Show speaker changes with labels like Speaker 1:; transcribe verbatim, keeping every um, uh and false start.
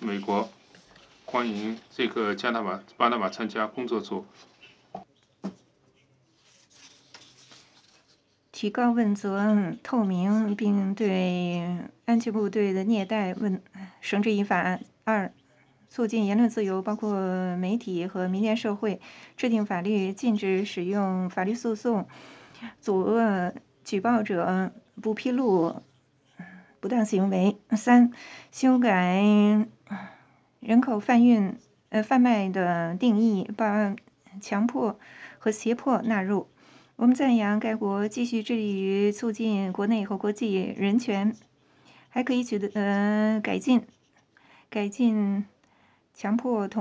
Speaker 1: 美国，欢迎这个加拿大巴拿马参加工作组。
Speaker 2: 提高问责透明，并对安全部队的虐待问绳之以法。二、促进言论自由，包括媒体和民间社会，制定法律禁止使用法律诉讼，阻遏举报者不披露不当行为。三、修改人口贩运呃贩卖的定义，把强迫和胁迫纳入。我们赞扬该国继续致力于促进国内和国际人权，还可以取得呃改进改进强迫同。